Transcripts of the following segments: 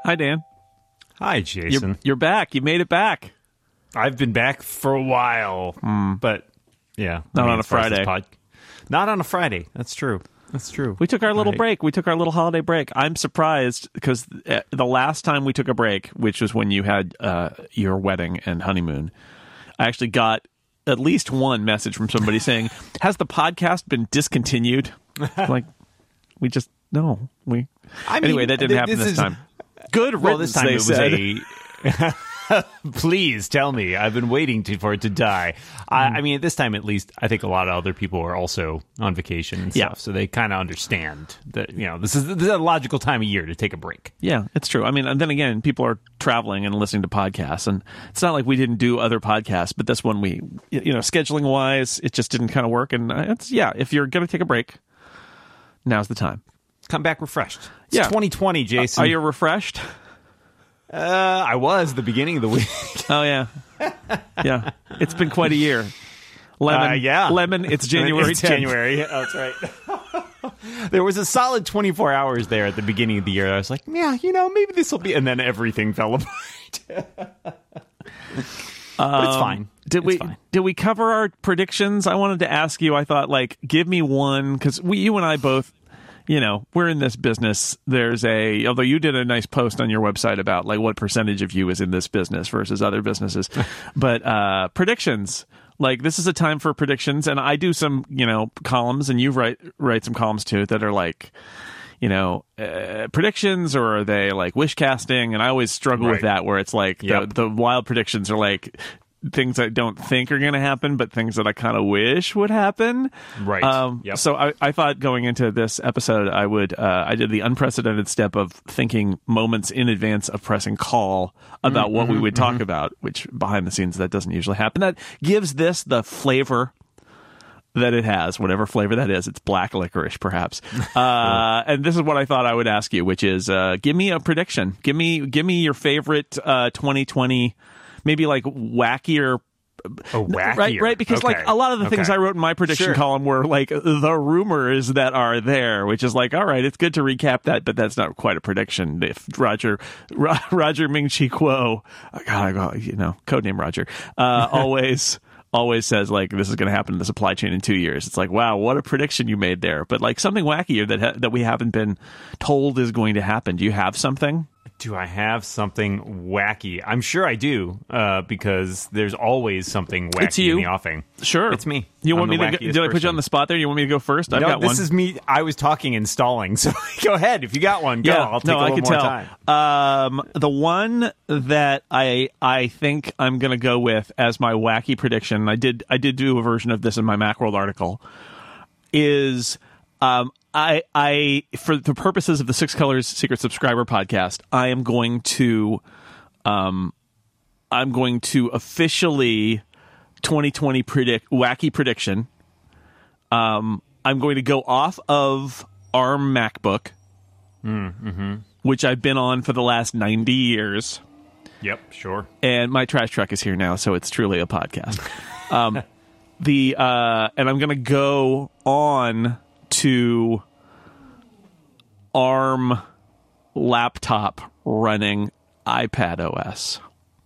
Hi, Dan. Hi, Jason. You're back. You made it back. I've been back for a while, but yeah. Not on a Friday. Not on a Friday. That's true. We took our little break. We took our little holiday break. I'm surprised because the last time we took a break, which was when you had your wedding and honeymoon, I actually got at least one message from somebody saying, has the podcast been discontinued? Like, we just, no. Anyway, that didn't happen this time. Good riddance, well, this time they said. Please tell me. I've been waiting for it to die. I mean, at this time, at least, I think a lot of other people are also on vacation and stuff, so they kind of understand that, this is a logical time of year to take a break. Yeah, it's true. I mean, and then again, people are traveling and listening to podcasts, and it's not like we didn't do other podcasts, but this one scheduling-wise, it just didn't kind of work, and if you're going to take a break, now's the time. Come back refreshed. It's 2020, Jason. Are you refreshed? I was the beginning of the week. Oh, yeah. Yeah. It's been quite a year. Lemon, it's January 10th. January. Oh, that's right. There was a solid 24 hours there at the beginning of the year. I was like, maybe this will be... And then everything fell apart. But it's fine. Did we cover our predictions? I wanted to ask you, I thought, give me one, because you and I both... we're in this business. Although you did a nice post on your website about what percentage of you is in this business versus other businesses, but predictions, this is a time for predictions. And I do some, columns, and you write some columns too that are predictions, or are they wish casting? And I always struggle with that, where it's the wild predictions are things I don't think are going to happen, but things that I kind of wish would happen. Right. So I thought going into this episode, I did the unprecedented step of thinking moments in advance of pressing call about what we would talk about, which behind the scenes, that doesn't usually happen. That gives this the flavor that it has, whatever flavor that is. It's black licorice, perhaps. And this is what I thought I would ask you, which is, give me a prediction. Give me your favorite 2020, maybe wackier. Oh, wackier. Right? Because a lot of the things I wrote in my prediction column were the rumors that are there, which is all right, it's good to recap that, but that's not quite a prediction. If Roger Ming-Chi Kuo, codename Roger, always says this is going to happen in the supply chain in 2 years. It's wow, what a prediction you made there. But something wackier that we haven't been told is going to happen. Do you have something? Do I have something wacky? I'm sure I do, because there's always something wacky in the offing. Sure. It's me. You want me to did I put you on the spot there? You want me to go first? I've got one. This is me. I was talking and stalling, so go ahead. If you got one, go. Yeah, I'll take a little more time. The one that I think I'm going to go with as my wacky prediction, I did do a version of this in my Macworld article, is... I for the purposes of the Six Colors Secret Subscriber podcast, I'm going to officially 2020 wacky prediction. I'm going to go off of ARM MacBook, which I've been on for the last 90 years. Yep, sure. And my trash truck is here now, so it's truly a podcast. And I'm going to go on to ARM laptop running iPad OS.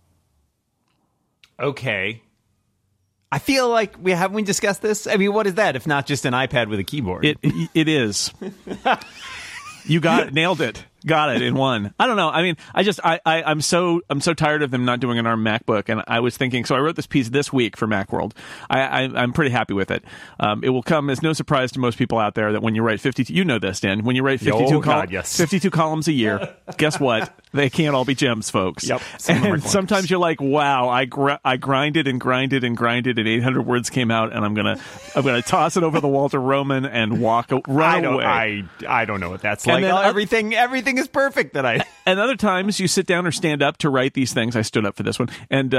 Okay. I feel like we discussed this? I mean, what is that if not just an iPad with a keyboard? It is. You nailed it. Got it in one. I don't know. I mean, I'm so tired of them not doing an ARM MacBook, and I was thinking. So I wrote this piece this week for Macworld. I'm pretty happy with it. It will come as no surprise to most people out there that when you write 52, you know this, Dan. When you write 52 columns a year, guess what? They can't all be gems, folks. Yep. And sometimes you're like, wow, I grinded and grinded and grinded, and 800 words came out, and I'm gonna toss it over the Walter Roman and run away. I don't know what that's like. Everything is perfect that I... And other times you sit down or stand up to write these things. I stood up for this one. And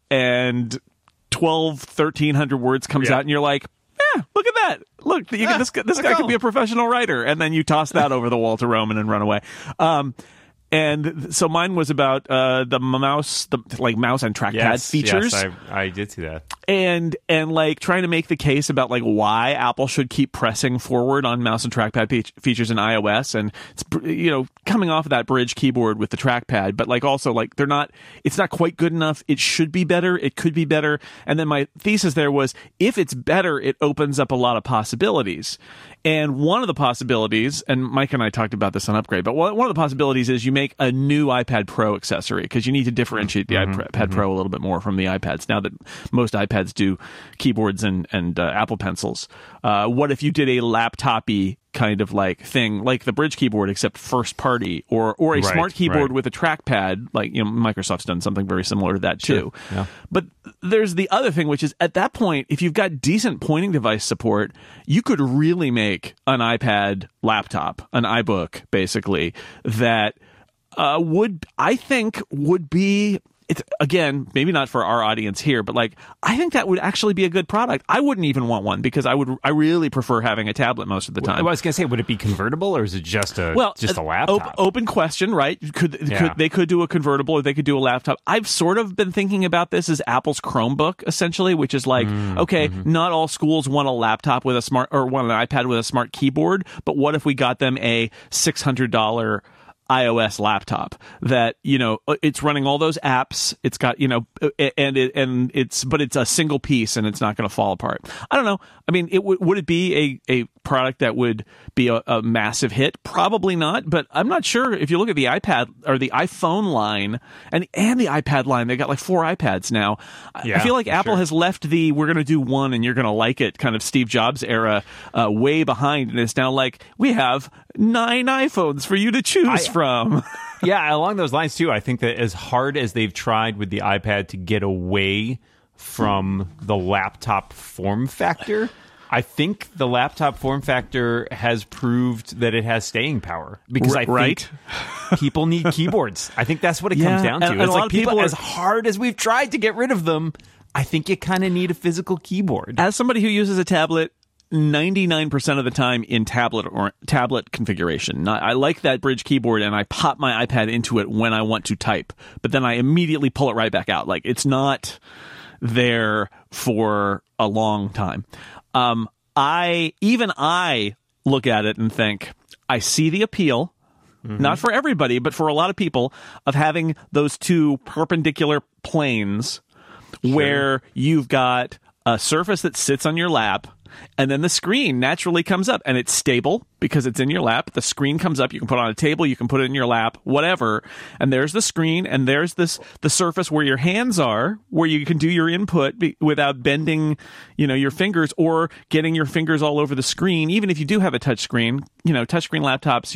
1,300 words comes out and you're like, look at that. Look, this guy could be a professional writer. And then you toss that over the Walter Roman and run away. And so mine was about the mouse and trackpad features. Yes, I did see that. and like trying to make the case about like why Apple should keep pressing forward on mouse and trackpad features in iOS, and it's, you know, coming off of that bridge keyboard with the trackpad, but like also like it's not quite good enough. It should be better. It could be better. And then my thesis there was, if it's better, it opens up a lot of possibilities. And one of the possibilities, and Mike and I talked about this on Upgrade, but one of the possibilities is you make a new iPad Pro accessory, because you need to differentiate the iPad Pro a little bit more from the iPads now that most iPads do keyboards and Apple Pencils. What if you did a laptop-y kind of like thing, like the Bridge keyboard, except first party, or a smart keyboard with a trackpad, like, you know, Microsoft's done something very similar to that too. Yeah. But there's the other thing, which is at that point, if you've got decent pointing device support, you could really make an iPad laptop, an iBook, basically, that would be. It's, again, maybe not for our audience here, but like, I think that would actually be a good product. I wouldn't even want one, because I really prefer having a tablet most of the time. Well, I was going to say, would it be convertible, or is it just a laptop? Open question, right? They could do a convertible, or they could do a laptop. I've sort of been thinking about this as Apple's Chromebook, essentially, which is like, not all schools want a laptop with want an iPad with a smart keyboard, but what if we got them a $600 iOS laptop that, you know, it's running all those apps, it's got, you know, but it's a single piece and it's not going to fall apart. I don't know. I mean, would it be a product that would be a massive hit? Probably not, but I'm not sure. If you look at the iPad or the iPhone line and the iPad line, they got like 4 iPads now. I feel like Apple has left the we're going to do one and you're going to like it kind of Steve Jobs era way behind, and it's now like, we have 9 iPhones for you to choose from. Yeah, along those lines too, I think that as hard as they've tried with the iPad to get away from the laptop form factor, I think the laptop form factor has proved that it has staying power, because I think people need keyboards. I think that's what it comes down to. And it's a like lot of people as hard as we've tried to get rid of them, I think you kind of need a physical keyboard. As somebody who uses a tablet 99% of the time in tablet configuration, I like that Bridge keyboard, and I pop my iPad into it when I want to type, but then I immediately pull it right back out. Like, it's not there for a long time. I look at it and think, I see the appeal, not for everybody, but for a lot of people, of having those two perpendicular planes where you've got a surface that sits on your lap, and then the screen naturally comes up, and it's stable because it's in your lap. The screen comes up. You can put it on a table. You can put it in your lap, whatever. And there's the screen, and there's the surface where your hands are, where you can do your input without bending, you know, your fingers or getting your fingers all over the screen. Even if you do have a touch screen, you know, touchscreen laptops,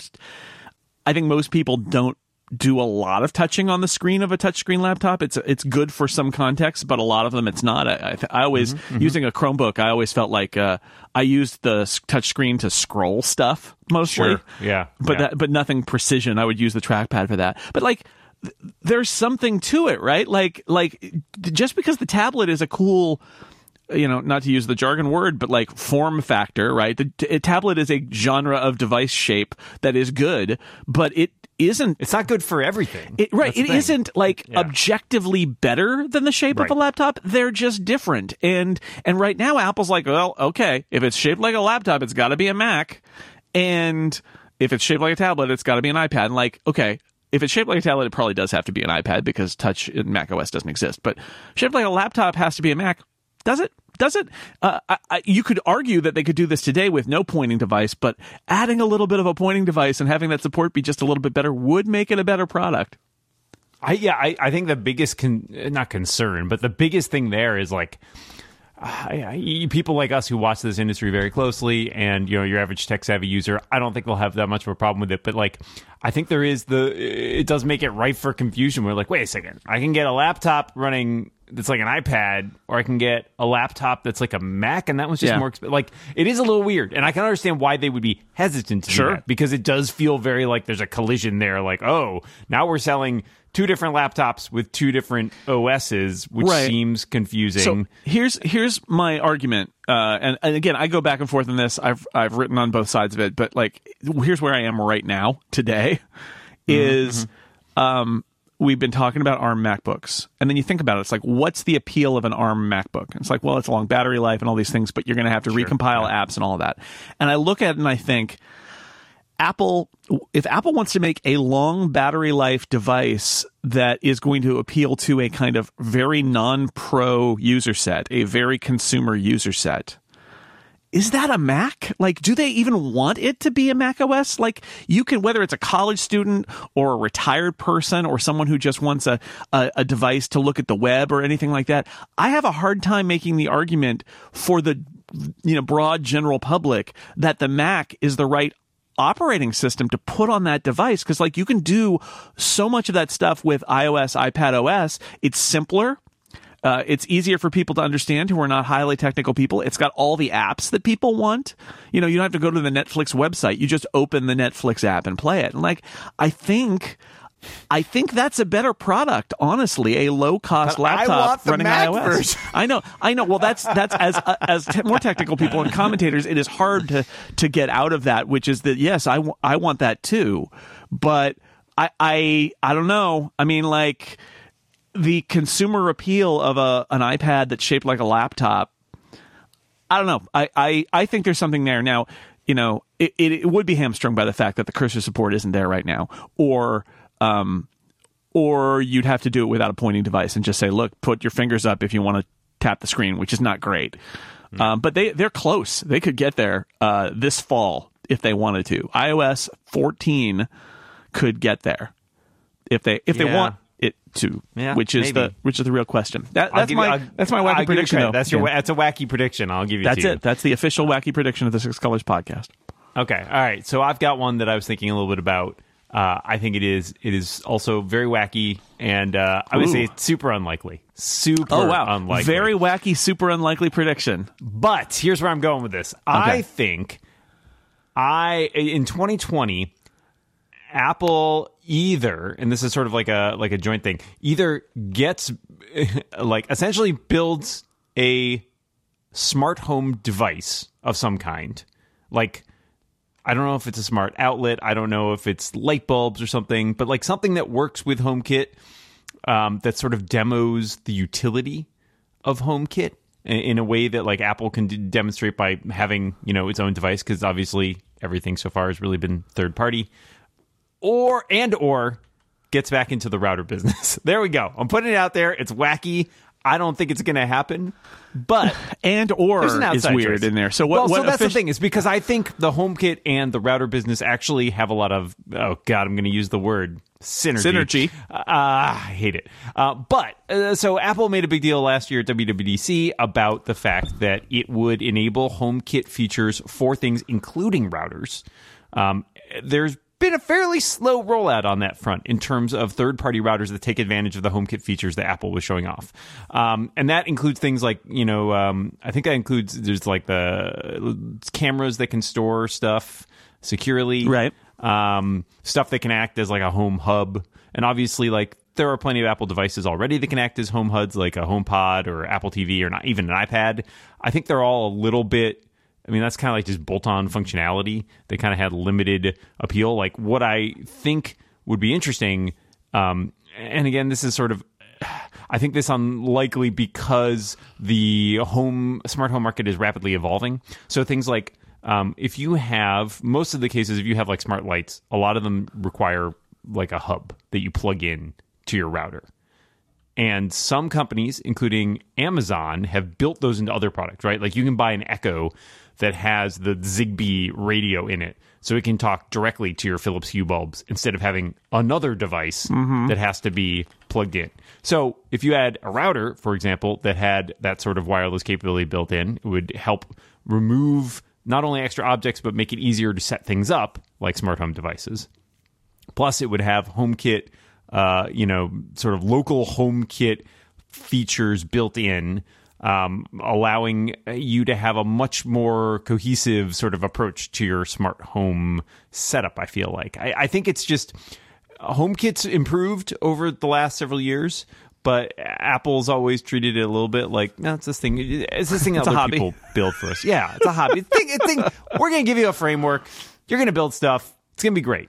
I think most people don't do a lot of touching on the screen of a touchscreen laptop. It's good for some context, but a lot of them it's not. I always, using a Chromebook, I always felt like I used the touchscreen to scroll stuff mostly. Sure. Yeah. But nothing precision. I would use the trackpad for that. But like, there's something to it, right? Like just because the tablet is a cool, you know, not to use the jargon word, but like form factor, right? The tablet is a genre of device shape that is good, but it's not good for everything. It isn't like objectively better than the shape of a laptop. They're just different. And right now Apple's like, well, okay, if it's shaped like a laptop, it's got to be a Mac. And if it's shaped like a tablet, it's got to be an iPad. And like, okay, if it's shaped like a tablet, it probably does have to be an iPad because touch in Mac OS doesn't exist. But shaped like a laptop has to be a Mac. Does it? You could argue that they could do this today with no pointing device, but adding a little bit of a pointing device and having that support be just a little bit better would make it a better product. I think the biggest not concern, but the biggest thing there is like, people like us who watch this industry very closely, and you know, your average tech savvy user, I don't think they'll have that much of a problem with it. But like, I think it does make it rife for confusion. We're like, wait a second, I can get a laptop running that's like an iPad, or I can get a laptop that's like a Mac, and that was just more expensive. Like, it is a little weird, and I can understand why they would be hesitant to do that, because it does feel very like there's a collision there. Like, oh, now we're selling 2 different laptops with 2 different OSs, which seems confusing. So here's my argument, and again, I go back and forth on this. I've written on both sides of it, but like, here's where I am right now today, is we've been talking about ARM MacBooks, and then you think about it, it's like, what's the appeal of an ARM MacBook? And it's like, well, it's a long battery life and all these things, but you're going to have to recompile apps and all of that. And I look at it and I think, if Apple wants to make a long battery life device that is going to appeal to a kind of very non-pro user set, a very consumer user set, is that a Mac? Like, do they even want it to be a Mac OS? Like, you can, whether it's a college student or a retired person or someone who just wants a device to look at the web or anything like that, I have a hard time making the argument for the broad general public that the Mac is the right operating system to put on that device, because like you can do so much of that stuff with iOS, iPad OS. It's simpler. It's easier for people to understand who are not highly technical people. It's got all the apps that people want. You don't have to go to the Netflix website. You just open the Netflix app and play it. And like, I think that's a better product, honestly, a low-cost laptop running Mac iOS. Version. I know. Well, that's more technical people and commentators, it is hard to get out of that, which is that, yes, I want that too. But I don't know. I mean, like, the consumer appeal of an iPad that's shaped like a laptop, I don't know. I think there's something there. Now, it would be hamstrung by the fact that the cursor support isn't there right now, or you'd have to do it without a pointing device and just say, look, put your fingers up if you want to tap the screen, which is not great. But they're close. They could get there this fall if they wanted to. iOS 14 could get there if they want it to, which is the real question. That's my wacky prediction. Though. That's a wacky prediction. I'll give you. That's it. That's the official wacky prediction of the Six Colors podcast. Okay, all right. So I've got one that I was thinking a little bit about. I think it is also very wacky, and I'm going to say it's super unlikely. Unlikely. Very wacky, super unlikely prediction. But here's where I'm going with this. Okay. I think in 2020, Apple either, and this is sort of like a joint thing, either gets essentially builds a smart home device of some kind, like, I don't know if it's a smart outlet. I don't know if it's light bulbs or something, but like something that works with HomeKit that sort of demos the utility of HomeKit in a way that like Apple can demonstrate by having, its own device, because obviously everything so far has really been third party, or gets back into the router business. There we go. I'm putting it out there. It's wacky. I don't think it's going to happen, but is weird in there. So that's the thing, is because I think the HomeKit and the router business actually have a lot of, I'm going to use the word synergy. I hate it. So Apple made a big deal last year at WWDC about the fact that it would enable HomeKit features for things including routers. There's been a fairly slow rollout on that front in terms of third-party routers that take advantage of the HomeKit features that Apple was showing off. And that includes things like, I think that includes, there's like the cameras that can store stuff securely. Right. Stuff that can act as like a home hub. And obviously, like, there are plenty of Apple devices already that can act as home hubs, like a HomePod or Apple TV or not even an iPad. I think they're all a little bit, that's kind of like just bolt-on functionality. They kind of had limited appeal. Like, what I think would be interesting, and again, this is sort of, I think this unlikely because the smart home market is rapidly evolving. So things like, if you have, most of the cases, if you have like smart lights, a lot of them require like a hub that you plug in to your router. And some companies, including Amazon, have built those into other products, right? Like, you can buy an Echo that has the Zigbee radio in it, so it can talk directly to your Philips Hue bulbs instead of having another device that has to be plugged in. So if you had a router, for example, that had that sort of wireless capability built in, it would help remove not only extra objects, but make it easier to set things up, like smart home devices. Plus, it would have HomeKit, sort of local HomeKit features built in, allowing you to have a much more cohesive sort of approach to your smart home setup, I feel like. I think it's just, HomeKit's improved over the last several years, but Apple's always treated it a little bit like, no, it's this thing that other people build for us. Yeah, it's a hobby. We're going to give you a framework. You're going to build stuff. It's going to be great.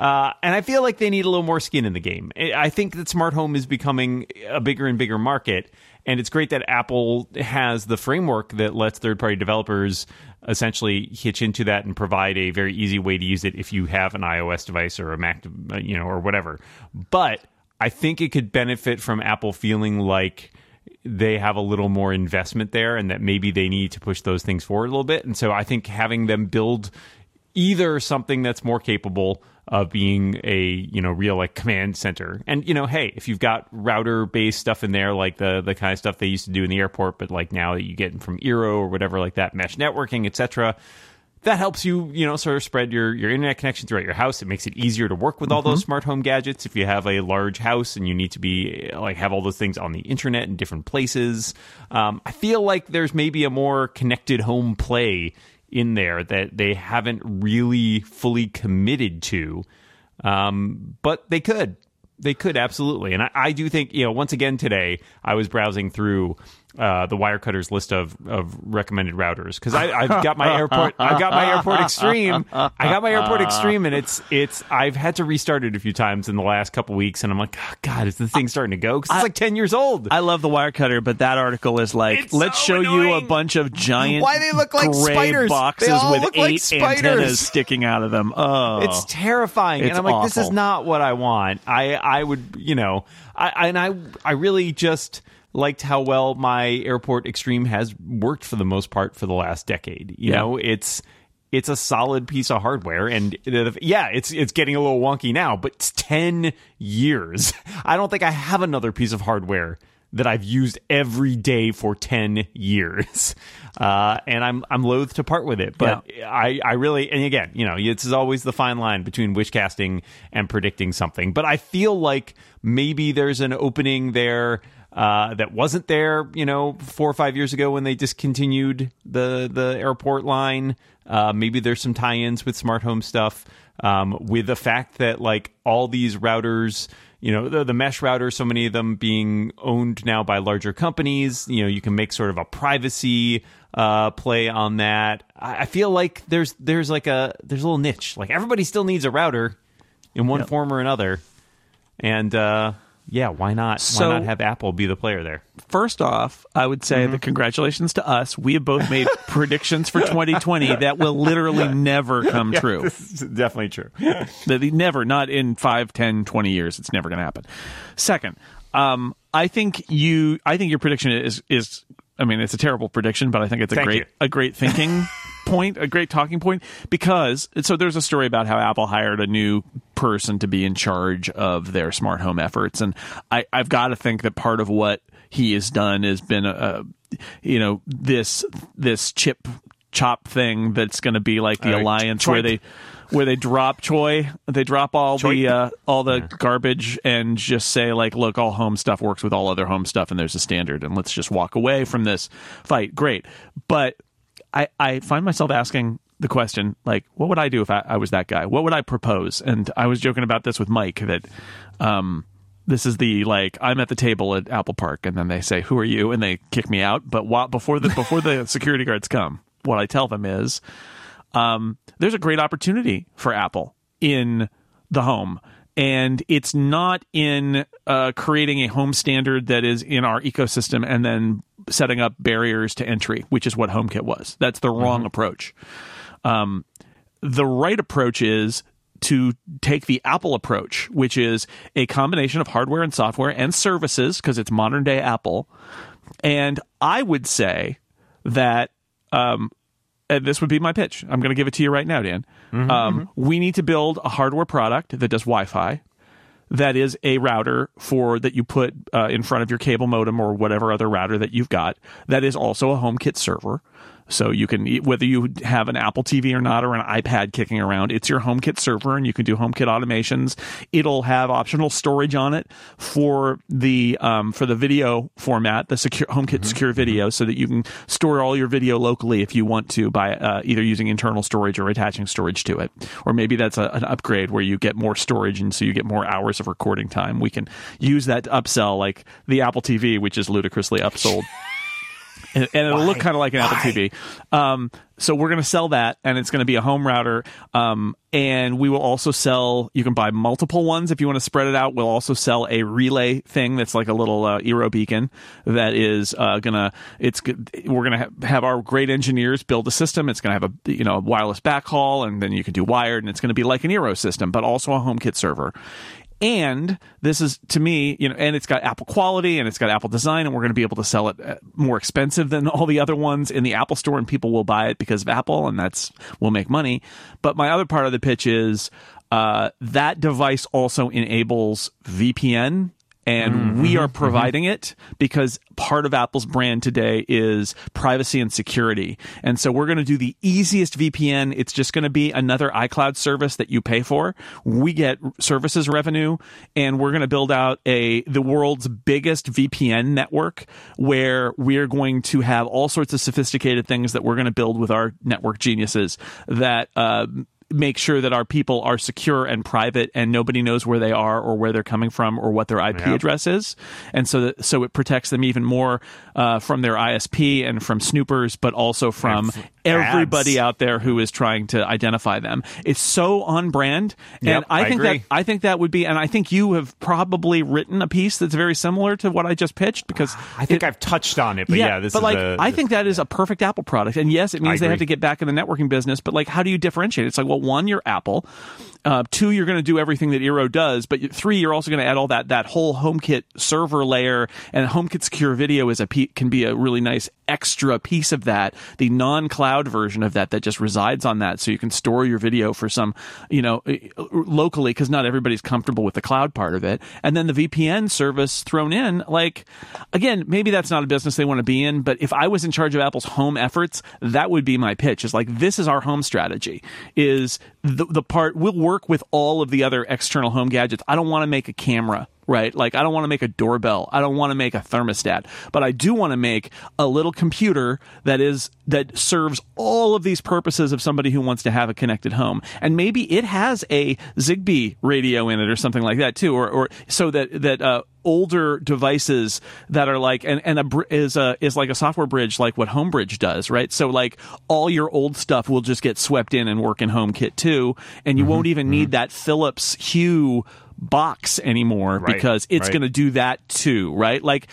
And I feel like they need a little more skin in the game. I think that smart home is becoming a bigger and bigger market. And it's great that Apple has the framework that lets third-party developers essentially hitch into that and provide a very easy way to use it if you have an iOS device or a Mac, or whatever. But I think it could benefit from Apple feeling like they have a little more investment there and that maybe they need to push those things forward a little bit. And so I think having them build either something that's more capable of being a real like command center, and hey, if you've got router based stuff in there like the kind of stuff they used to do in the airport, but like now that you get from Eero or whatever like that, mesh networking, etc., that helps you sort of spread your internet connection throughout your house. It makes it easier to work with all those smart home gadgets if you have a large house and you need to be like have all those things on the internet in different places. I feel like there's maybe a more connected home play in there that they haven't really fully committed to, but they could absolutely. And I do think, once again today I was browsing through the Wirecutter's list of recommended routers because I've got my Airport Extreme. And I've had to restart it a few times in the last couple weeks, and I'm like, oh, God, is the thing starting to go? Because it's like 10 years old. I love the Wirecutter, but that article is like, let's show annoying. You a bunch of giant why they look like gray spiders. boxes they all with look 8 like antennas sticking out of them. Oh, it's terrifying. It's and I'm like, this is awful. not what I want. I would, I really just liked how well my Airport Extreme has worked for the most part for the last decade. You know, it's a solid piece of hardware, and it's getting a little wonky now, but it's 10 years. I don't think I have another piece of hardware that I've used every day for 10 years. And I'm loath to part with it, but I really, and again, it's always the fine line between wishcasting and predicting something, but I feel like maybe there's an opening there that wasn't there, 4 or 5 years ago when they discontinued the airport line. Maybe there's some tie-ins with smart home stuff, with the fact that like all these routers, the mesh routers, so many of them being owned now by larger companies, you can make sort of a privacy play on that. I feel like there's a little niche. Like everybody still needs a router in one form or another. And why not? So, why not have Apple be the player there? First off, I would say that congratulations to us. We have both made predictions for 2020 that will literally never come true. This is definitely true. Never, not in 5, 10, 20 years. It's never going to happen. Second, I think your prediction is I mean, it's a terrible prediction, but I think it's a great thinking point, a great talking point, because so there's a story about how Apple hired a new person to be in charge of their smart home efforts, and I've got to think that part of what he has done has been this chop thing that's going to be like the alliance where they drop they drop all the garbage and just say like, look, all home stuff works with all other home stuff and there's a standard, and let's just walk away from this fight. Great. But I find myself asking the question, like, what would I do if I was that guy? What would I propose? And I was joking about this with Mike that this is the, like, I'm at the table at Apple Park and then they say, who are you? And they kick me out. But before the security guards come, what I tell them is, there's a great opportunity for Apple in the home. And it's not in creating a home standard that is in our ecosystem and then setting up barriers to entry, which is what HomeKit was. That's the wrong approach. The right approach is to take the Apple approach, which is a combination of hardware and software and services, because it's modern day Apple. And I would say that and this would be my pitch. I'm going to give it to you right now, Dan. We need to build a hardware product that does Wi-Fi, that is a router that you put in front of your cable modem or whatever other router that you've got, that is also a HomeKit server. So you can, whether you have an Apple TV or not, or an iPad kicking around, it's your HomeKit server, and you can do HomeKit automations. It'll have optional storage on it for the video format, the secure HomeKit Secure Video, so that you can store all your video locally if you want to by either using internal storage or attaching storage to it. Or maybe that's an upgrade where you get more storage, and so you get more hours of recording time. We can use that to upsell, like the Apple TV, which is ludicrously upsold. and it'll look kind of like an Apple TV. So we're going to sell that, and it's going to be a home router. And we will also sell, you can buy multiple ones if you want to spread it out. We'll also sell a relay thing that's like a little Eero beacon that is we're going to have our great engineers build a system. It's going to have a wireless backhaul, and then you can do wired, and it's going to be like an Eero system, but also a HomeKit server. And this is, to me, and it's got Apple quality and it's got Apple design, and we're going to be able to sell it more expensive than all the other ones in the Apple Store, and people will buy it because of Apple, and will make money. But my other part of the pitch is that device also enables VPN. And we are providing it because part of Apple's brand today is privacy and security. And so we're going to do the easiest VPN. It's just going to be another iCloud service that you pay for. We get services revenue, and we're going to build out the world's biggest VPN network where we're going to have all sorts of sophisticated things that we're going to build with our network geniuses that make sure that our people are secure and private, and nobody knows where they are or where they're coming from or what their IP address is. And so it protects them even more from their ISP and from snoopers, but also from everybody out there who is trying to identify them. It's so on brand. And I think that would be, and I think you have probably written a piece that's very similar to what I just pitched, because I think I've touched on it, but I think that is a perfect Apple product. And yes, it means they have to get back in the networking business, but like, how do you differentiate? It's like, well, one, you're Apple. Two, you're going to do everything that Eero does, but three, you're also going to add all that whole HomeKit server layer, and HomeKit Secure Video can be a really nice extra piece of that, the non-cloud version of that just resides on that, so you can store your video for some, locally, because not everybody's comfortable with the cloud part of it. And then the VPN service thrown in, like, again, maybe that's not a business they want to be in, but if I was in charge of Apple's home efforts, that would be my pitch. Is like, this is our home strategy, is the part, we'll work with all of the other external home gadgets. I don't want to make a camera, right? Like, I don't want to make a doorbell. I don't want to make a thermostat, but I do want to make a little computer that serves all of these purposes of somebody who wants to have a connected home. And maybe it has a Zigbee radio in it or something like that too, or so that older devices that are like, is like a software bridge, like what HomeBridge does, right? So like, all your old stuff will just get swept in and work in HomeKit too, and you won't even need that Philips Hue box anymore, because it's going to do that too, right? Like,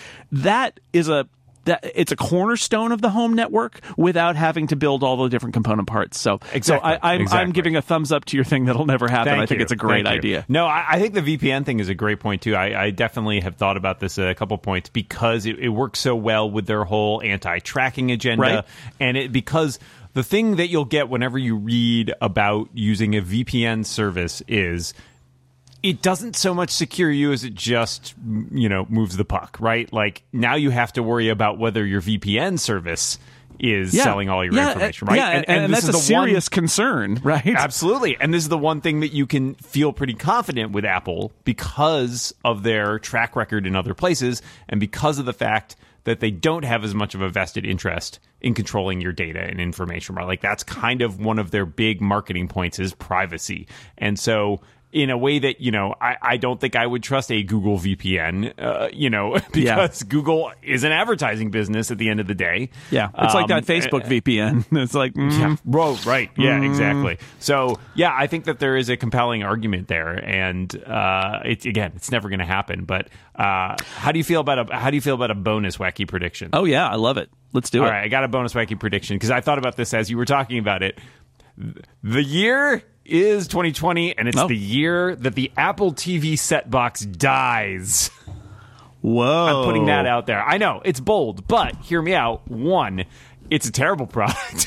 it's a cornerstone of the home network without having to build all the different component parts. So I'm giving a thumbs up to your thing that'll never happen. I think it's a great idea. No, I think the VPN thing is a great point too. I definitely have thought about this a couple points, because it works so well with their whole anti-tracking agenda, and because the thing that you'll get whenever you read about using a VPN service is, it doesn't so much secure you as it just, moves the puck, right? Like, now you have to worry about whether your VPN service is selling all your information, right? Yeah, and that's a serious concern, right? Absolutely. And this is the one thing that you can feel pretty confident with Apple because of their track record in other places, and because of the fact that they don't have as much of a vested interest in controlling your data and information, right? Like, that's kind of one of their big marketing points, is privacy. And so, in a way that, I don't think I would trust a Google VPN, because Google is an advertising business at the end of the day. Yeah, it's like that Facebook VPN. It's like, right. Yeah, exactly. So, yeah, I think that there is a compelling argument there, and it's never going to happen. But how do you feel about a bonus wacky prediction? Oh yeah, I love it. Let's do it. All right, I got a bonus wacky prediction because I thought about this as you were talking about it. The year is 2020, and it's the year that the Apple TV set box dies. Whoa. I'm putting that out there. I know, it's bold, but hear me out. One, it's a terrible product.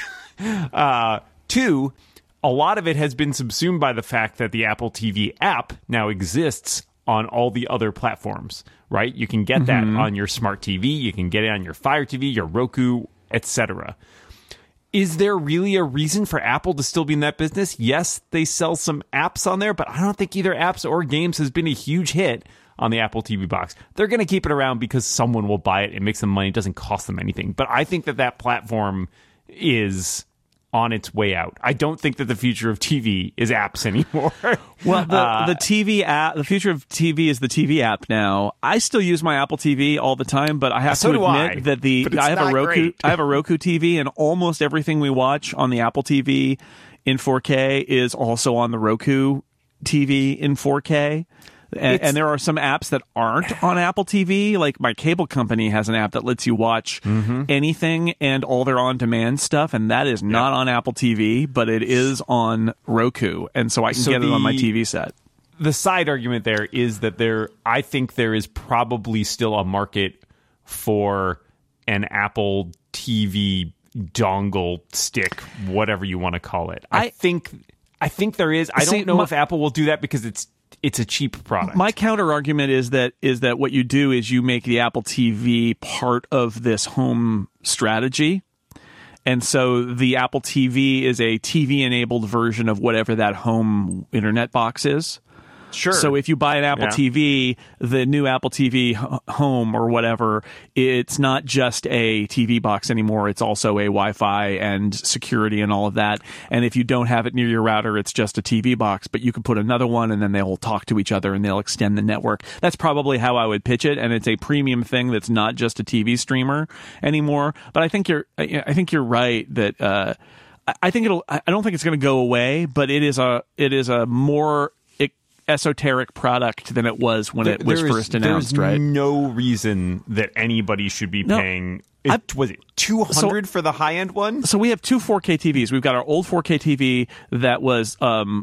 Two, a lot of it has been subsumed by the fact that the Apple TV app now exists on all the other platforms, right? You can get that on your smart TV, you can get it on your Fire TV, your Roku, etc. Is there really a reason for Apple to still be in that business? Yes, they sell some apps on there, but I don't think either apps or games has been a huge hit on the Apple TV box. They're going to keep it around because someone will buy it. It makes them money. It doesn't cost them anything. But I think that platform is on its way out. I don't think that the future of TV is apps anymore. Well, the TV app, the future of TV is the TV app now. I still use my Apple TV all the time, but I have to admit that I have a Roku. Great. I have a Roku TV, and almost everything we watch on the Apple TV in 4K is also on the Roku TV in 4K. And there are some apps that aren't on Apple TV. Like my cable company has an app that lets you watch anything and all their on-demand stuff, and that is not on Apple TV, but it is on Roku, and so I can get it on my TV set. The side argument there is that I think there is probably still a market for an Apple TV dongle stick, whatever you want to call it. I think there is. I don't know if Apple will do that because it's a cheap product. My counter argument is that what you do is you make the Apple TV part of this home strategy. And so the Apple TV is a TV-enabled version of whatever that home internet box is. Sure. So if you buy an Apple TV, the new Apple TV Home or whatever, it's not just a TV box anymore. It's also a Wi-Fi and security and all of that. And if you don't have it near your router, it's just a TV box. But you can put another one, and then they'll talk to each other, and they'll extend the network. That's probably how I would pitch it. And it's a premium thing that's not just a TV streamer anymore. But I think you're right that I don't think it's going to go away. But it is a more esoteric product than it was when it was first announced, right? There's no reason that anybody should be paying. Was it $200 for the high end one? So we have two 4K TVs. We've got our old 4K TV that was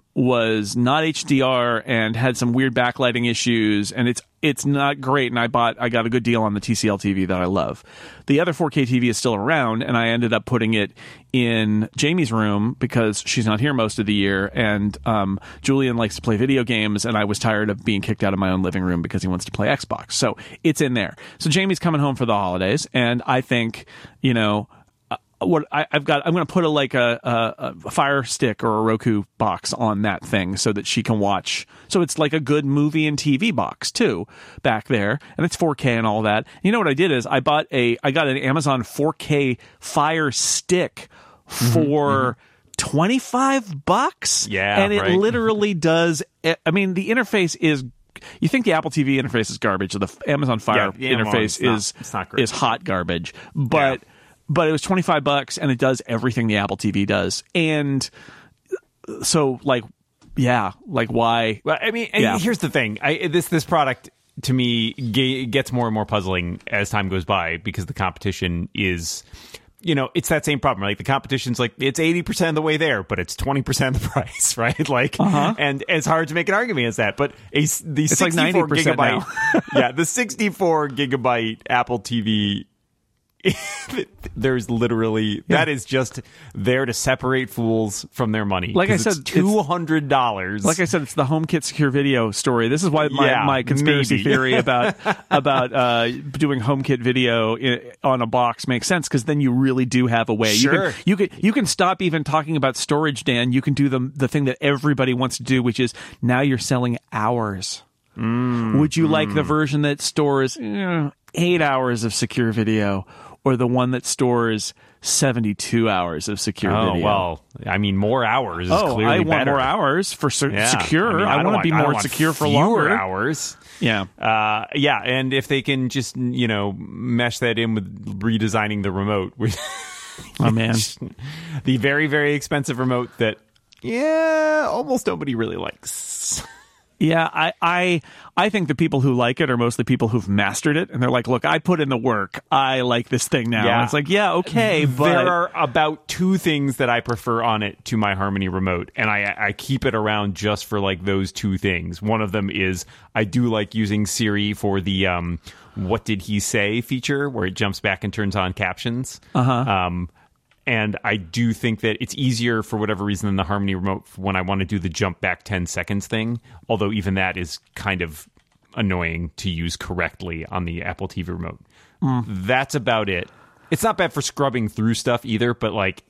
not HDR and had some weird backlighting issues, and it's not great. And I got a good deal on the TCL TV that I love. The other 4K TV is still around, and I ended up putting it in Jamie's room because she's not here most of the year, and Julian likes to play video games, and I was tired of being kicked out of my own living room because he wants to play Xbox. So it's in there. So Jamie's coming home for the holidays, and I think, I'm going to put a Fire Stick or a Roku box on that thing so that she can watch. So it's like a good movie and TV box too back there, and it's 4K and all that. You know what I did is I got an Amazon 4K Fire Stick for $25. Yeah, and it literally does. I mean, the interface is. You think the Apple TV interface is garbage? The Amazon Fire interface is hot garbage, but. But it was $25, and it does everything the Apple TV does. And so, why? Well, I mean, here's the thing: this product to me gets more and more puzzling as time goes by because the competition is. It's that same problem. Like the competition's like it's 80% of the way there, but it's 20% of the price, right? Like, and it's hard to make an argument against that. But the 64 like 90% gigabyte, the 64 gigabyte Apple TV. There's literally that is just there to separate fools from their money. Like I said, $200. Like I said, it's the HomeKit secure video story. This is why my conspiracy theory about doing HomeKit video on a box makes sense, because then you really do have a way. Sure. You can stop even talking about storage, Dan. You can do the thing that everybody wants to do, which is now you're selling hours. Would you like the version that stores 8 hours of secure video, or the one that stores 72 hours of secure video? Oh, well, I mean, more hours is clearly better. I want more hours for secure. I want to be more secure for longer hours. Yeah. And if they can just, mesh that in with redesigning the remote. Oh, man. The very, very expensive remote that, almost nobody really likes. Yeah, I think the people who like it are mostly people who've mastered it, and they're like, look, I put in the work. I like this thing now. Yeah. And it's like, okay, but there are about two things that I prefer on it to my Harmony remote, and I keep it around just for like those two things. One of them is I do like using Siri for the what did he say feature, where it jumps back and turns on captions. And I do think that it's easier for whatever reason than the Harmony remote when I want to do the jump back 10 seconds thing. Although even that is kind of annoying to use correctly on the Apple TV remote. That's about it. It's not bad for scrubbing through stuff either, but like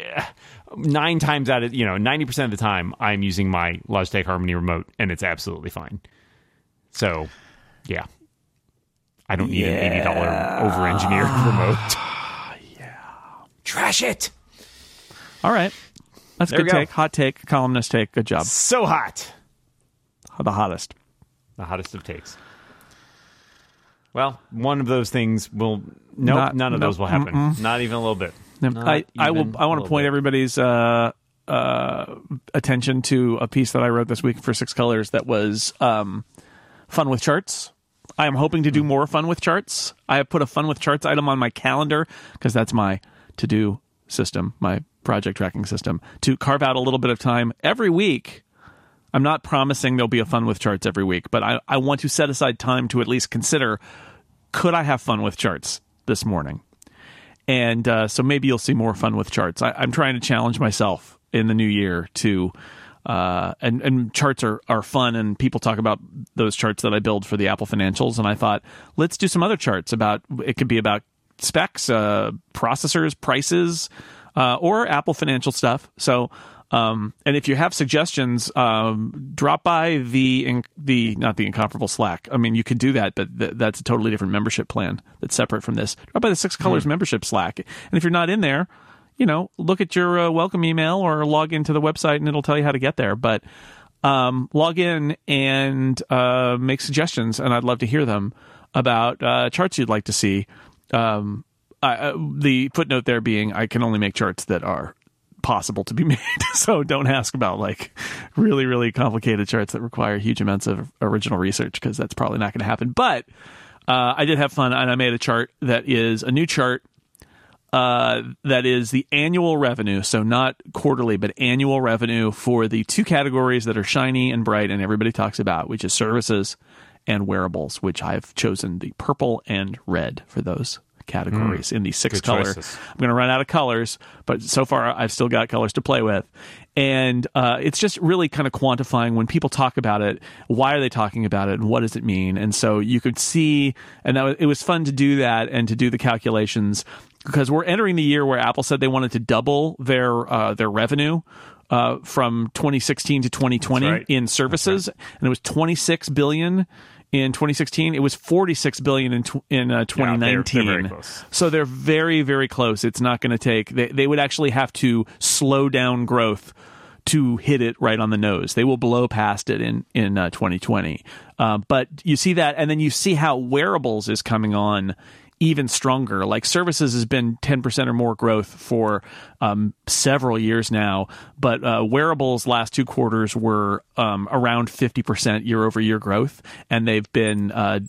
9 times out of 90% of the time I'm using my Logitech Harmony remote and it's absolutely fine. So yeah, I don't need an $80 over-engineered remote. Yeah. Trash it. All right. That's a There good we go. take. Hot take. Columnist take. Good job. So hot. The hottest. The hottest of takes. Well, one of those things will... Nope, none of those will happen. Mm-mm. Not even a little bit. I want to point everybody's attention to a piece that I wrote this week for Six Colors that was fun with charts. I am hoping to do more fun with charts. I have put a fun with charts item on my calendar because that's my to-do system, my project tracking system, to carve out a little bit of time every week. I'm not promising there'll be a fun with charts every week, but I want to set aside time to at least consider, could I have fun with charts this morning? And so maybe you'll see more fun with charts. I'm trying to challenge myself in the new year to, and charts are fun, and people talk about those charts that I build for the Apple financials. And I thought, let's do some other charts it could be about specs, processors, prices, or Apple financial stuff. So, and if you have suggestions, drop by not the Incomparable Slack. I mean, you could do that, but that's a totally different membership plan that's separate from this. Drop by the Six Colors membership Slack. And if you're not in there, look at your welcome email or log into the website and it'll tell you how to get there. But log in and make suggestions, and I'd love to hear them about charts you'd like to see. The footnote there being, I can only make charts that are possible to be made. So don't ask about really, really complicated charts that require huge amounts of original research, because that's probably not going to happen. But I did have fun, and I made a chart that is a new chart that is the annual revenue. So not quarterly, but annual revenue for the two categories that are shiny and bright and everybody talks about, which is services and wearables, which I've chosen the purple and red for those categories in the six color. Choices. I'm going to run out of colors, but so far I've still got colors to play with. And it's just really kind of quantifying when people talk about it, why are they talking about it and what does it mean? And so you could see, and it was fun to do that and to do the calculations, because we're entering the year where Apple said they wanted to double their revenue from 2016 to 2020 in services. And it was $26 billion. In 2016, it was $46 billion in 2019. They're very close. So they're very, very close. It's not going to take. They would actually have to slow down growth to hit it right on the nose. They will blow past it in 2020. But you see that, and then you see how wearables is coming on even stronger. Like services has been 10% or more growth for several years now, but wearables last 2 quarters were around 50% year over year growth, and they've been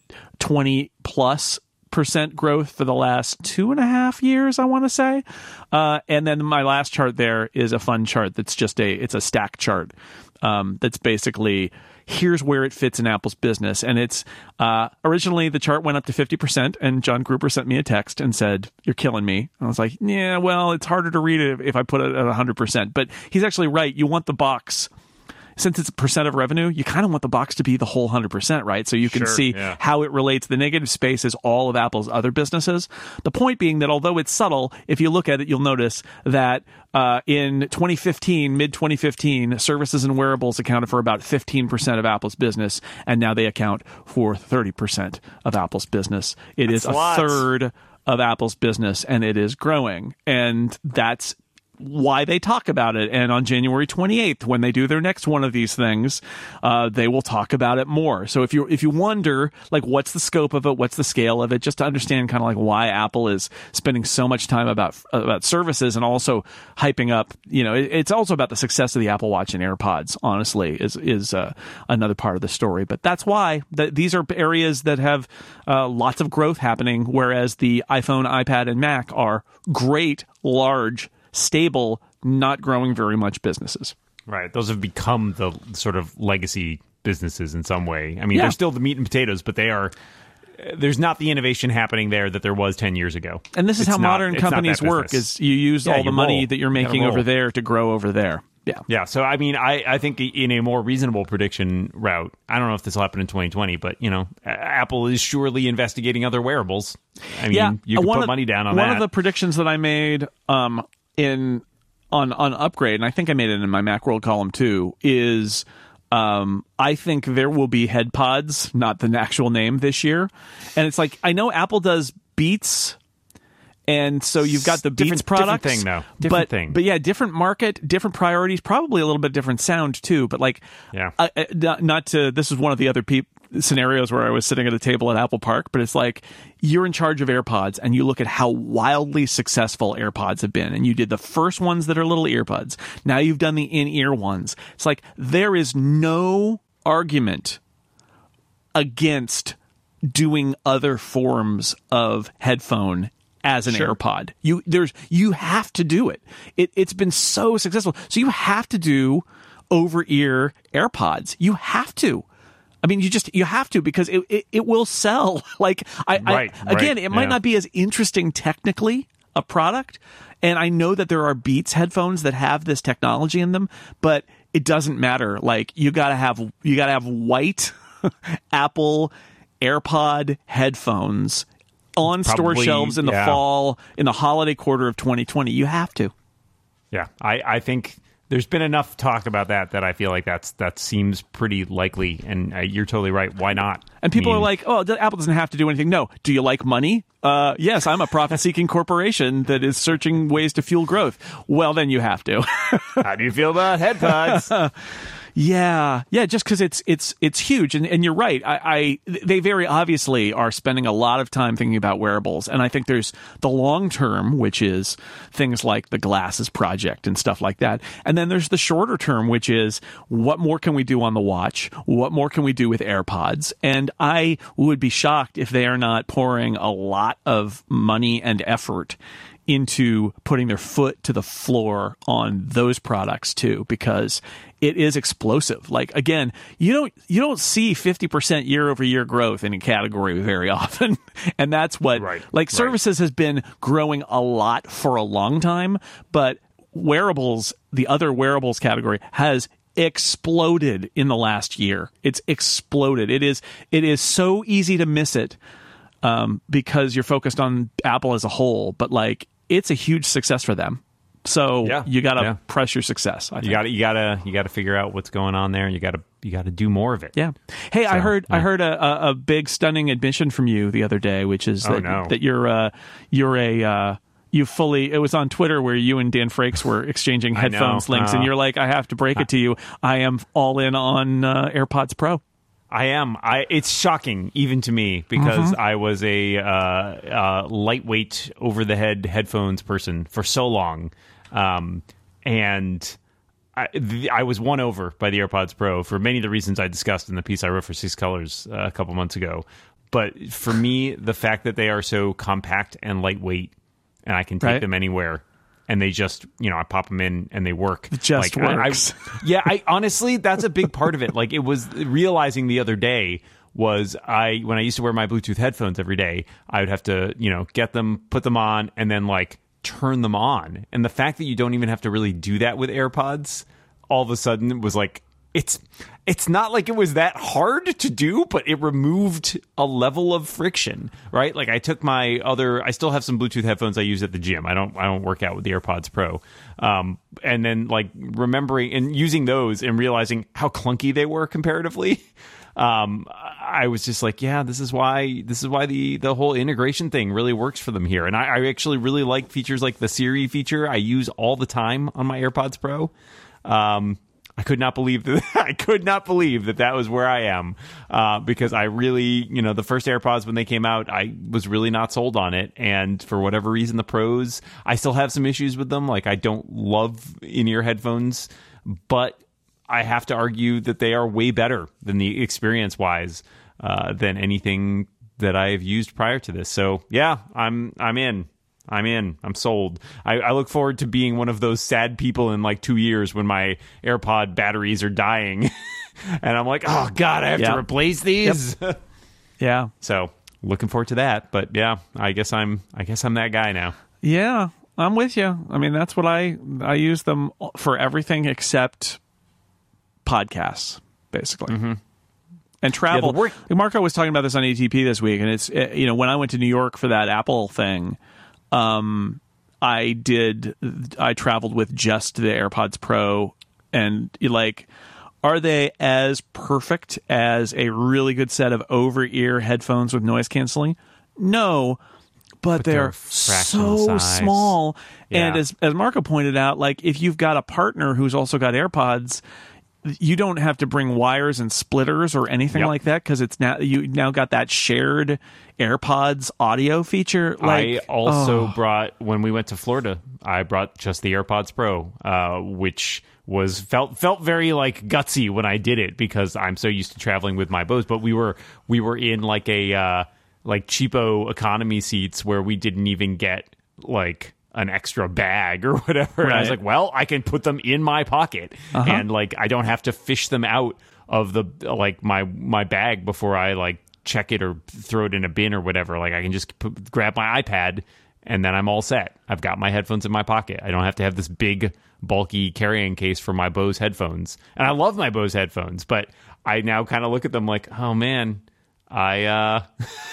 20+% growth for the last 2.5 years, I want to say. And then my last chart there is a fun chart that's just it's a stack chart that's basically, here's where it fits in Apple's business. And it's originally the chart went up to 50%, and John Gruber sent me a text and said, "You're killing me." And I was like, yeah, well, it's harder to read it if I put it at 100%. But he's actually right. You want the box, since it's a percent of revenue, you kind of want the box to be the whole 100%, right? So you can see how it relates. The negative space is all of Apple's other businesses. The point being that although it's subtle, if you look at it, you'll notice that in 2015, mid-2015, services and wearables accounted for about 15% of Apple's business, and now they account for 30% of Apple's business. That's a third of Apple's business, and it is growing. And that's why they talk about it. And on January 28th, when they do their next one of these things, they will talk about it more. So if you wonder, what's the scope of it, what's the scale of it, just to understand kind of why Apple is spending so much time about services and also hyping up, it's also about the success of the Apple Watch and AirPods, honestly, is another part of the story. But that's why these are areas that have lots of growth happening, whereas the iPhone, iPad, and Mac are great, large, stable, not growing very much businesses. Right. Those have become the sort of legacy businesses in some way. I mean, they're still the meat and potatoes, but there's not the innovation happening there that there was 10 years ago. And this is how modern companies work, is you use all the money that you're making over there to grow over there. Yeah. Yeah. So, I mean, I think in a more reasonable prediction route, I don't know if this will happen in 2020, but, Apple is surely investigating other wearables. I mean, you can put money down on that. One of the predictions that I made on Upgrade, and I think I made it in my Macworld column too, is I think there will be HeadPods, not the actual name, this year. And it's I know Apple does Beats And so you've got the Beats products. Different thing, though. Different thing. But yeah, different market, different priorities, probably a little bit different sound, too. But like, not to, this is one of the other scenarios where I was sitting at a table at Apple Park, but it's like, you're in charge of AirPods, and you look at how wildly successful AirPods have been. And you did the first ones that are little earbuds. Now you've done the in-ear ones. It's like, there is no argument against doing other forms of headphone as an AirPod. You have to do it. It's been so successful. So you have to do over-ear AirPods. You have to. I mean, you have to, because it will sell. Like, it might not be as interesting technically, a product, and I know that there are Beats headphones that have this technology in them, but it doesn't matter. Like, you gotta have white Apple AirPod headphones on store shelves in the fall, in the holiday quarter of 2020. You have to. Yeah, I think there's been enough talk about that I feel like that seems pretty likely, and you're totally right. Why not? And people are like, oh, Apple doesn't have to do anything. No. Do you like money? Yes, I'm a profit-seeking corporation that is searching ways to fuel growth. Well, then you have to. How do you feel about HeadPods? Yeah, just because it's huge, and you're right. They very obviously are spending a lot of time thinking about wearables, and I think there's the long term, which is things like the Glasses project and stuff like that, and then there's the shorter term, which is what more can we do on the watch? What more can we do with AirPods? And I would be shocked if they are not pouring a lot of money and effort into putting their foot to the floor on those products too, because it is explosive. Like, again, you don't see 50% year over year growth in a category very often. And that's what, services has been growing a lot for a long time, but wearables, the other wearables category, has exploded in the last year. It's exploded. It is so easy to miss it because you're focused on Apple as a whole, but like, it's a huge success for them. So you got to press your success. I think. You got to figure out what's going on there, and you got to do more of it. Yeah. Hey, so, I heard a big stunning admission from you the other day, which is that it was on Twitter where you and Dan Frakes were exchanging headphones links, and you're like, I have to break it to you. I am all in on AirPods Pro. I am. It's shocking even to me, because I was a lightweight over-the-head headphones person for so long, and I was won over by the AirPods Pro for many of the reasons I discussed in the piece I wrote for 6 Colors a couple months ago. But for me, the fact that they are so compact and lightweight, and I can take them anywhere. And they just, I pop them in and they work. It just works. I honestly, that's a big part of it. Like, it was realizing the other day was when I used to wear my Bluetooth headphones every day, I would have to, get them, put them on, and then like turn them on. And the fact that you don't even have to really do that with AirPods, all of a sudden it was like, it's not like it was that hard to do, but it removed a level of friction, right? Like, I took I still have some Bluetooth headphones I use at the gym. I don't work out with the AirPods Pro. And then like remembering and using those and realizing how clunky they were comparatively. I was just like, this is why the whole integration thing really works for them here. And I actually really like features like the Siri feature I use all the time on my AirPods Pro. I could not believe that that was where I am, because I really, the first AirPods when they came out, I was really not sold on it, and for whatever reason, the Pros, I still have some issues with them. Like, I don't love in-ear headphones, but I have to argue that they are way better than the experience-wise than anything that I have used prior to this. So yeah, I'm in. I'm sold. I look forward to being one of those sad people in like 2 years when my AirPod batteries are dying. And I'm like, oh God, I have to replace these. Yep. Yeah. So looking forward to that. But yeah, I guess I'm that guy now. Yeah, I'm with you. I mean, that's what I use them for, everything except podcasts, basically. Mm-hmm. And travel. Marco was talking about this on ATP this week, and it's, when I went to New York for that Apple thing, I traveled with just the AirPods Pro, and like, are they as perfect as a really good set of over-ear headphones with noise canceling? No, but they're a fraction of the so size. small. Yeah. And as Marco pointed out, like if you've got a partner who's also got AirPods, you don't have to bring wires and splitters or anything Yep. like that because it's now you now got that shared AirPods audio feature. Like, I also brought, when we went to Florida, I brought just the AirPods Pro, which was felt very like gutsy when I did it because I'm so used to traveling with my Bose. But we were in like a like cheapo economy seats where we didn't even get like an extra bag or whatever. Right. And I was like, well, I can put them in my pocket and like I don't have to fish them out of the like my bag before I like check it or throw it in a bin or whatever. Like I can just grab my iPad and then I'm all set. I've got my headphones in my pocket. I don't have to have this big bulky carrying case for my Bose headphones. And I love my Bose headphones, but I now kind of look at them like, oh man, I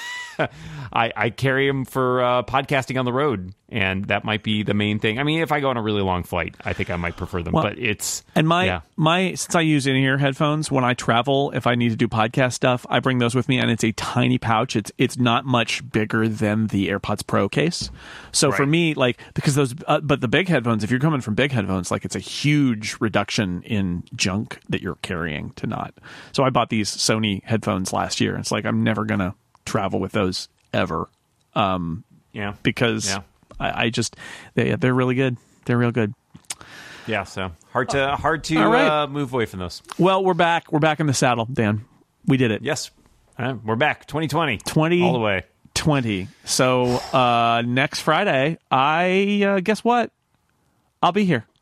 carry them for podcasting on the road, and that might be the main thing. I mean, if I go on a really long flight, I think I might prefer them. Well, but it's and my since I use in-ear headphones when I travel, if I need to do podcast stuff, I bring those with me, and it's a tiny pouch. It's not much bigger than the AirPods Pro case. So for me, like because those, but the big headphones, if you're coming from big headphones, like it's a huge reduction in junk that you're carrying to not. So I bought these Sony headphones last year. It's like I'm never gonna travel with those ever because I just they're really good. They're real good. Yeah, so hard to right. move away from those. Well, we're back in the saddle, Dan. We did it. Yes, we're back. 2020 all the way. 20. So next Friday, I guess what, I'll be here.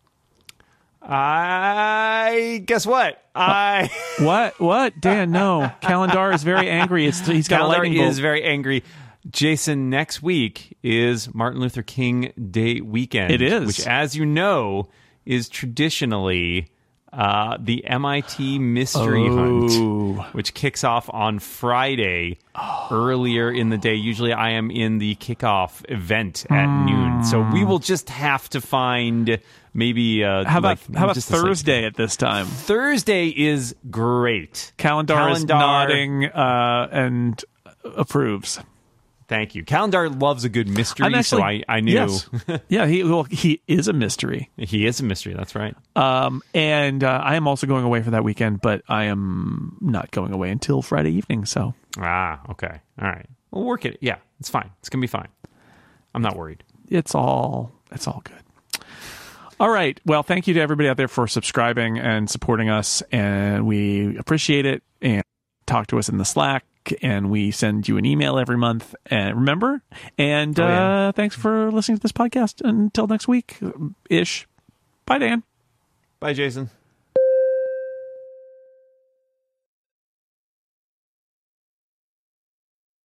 I guess what? What? Dan, no. Calendar is very angry. He's got a lightning bolt. Is very angry. Jason, next week is Martin Luther King Day weekend. It is. Which, as you know, is traditionally the MIT Mystery Hunt, which kicks off on Friday earlier in the day. Usually I am in the kickoff event at noon. So we will just have to find maybe... How about Thursday at this time? Thursday is great. Calendar is nodding and approves. Thank you. Calendar loves a good mystery, so I knew. Yes. Yeah, he is a mystery. He is a mystery, that's right. And I am also going away for that weekend, but I am not going away until Friday evening, so. Okay. All right. We'll work it. Yeah, it's fine. It's going to be fine. I'm not worried. It's all good. All right. Well, thank you to everybody out there for subscribing and supporting us, and we appreciate it. And talk to us in the Slack, and we send you an email every month. And remember, and thanks for listening to this podcast. Until next week ish. Bye, Dan. Bye, Jason.